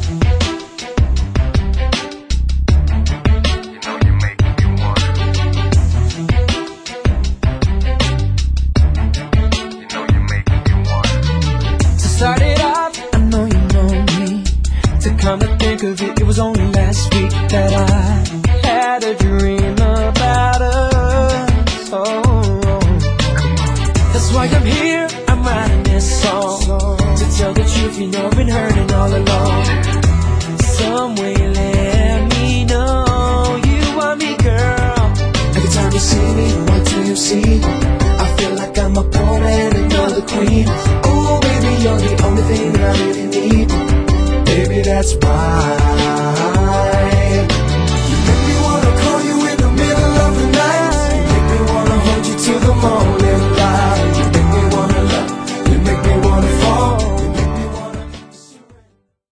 Started off, I know you know me. To come to think of it, it was only last week that I had a dream about us. Oh, that's why I'm here, I'm writing this song. To tell the truth, you know I've been hurting all along. Some way let me know you want me, girl. Every time you see me, what do you see? I feel like I'm a pawn and you're the queen. Oh baby, you're the only thing that I really need. Baby, that's why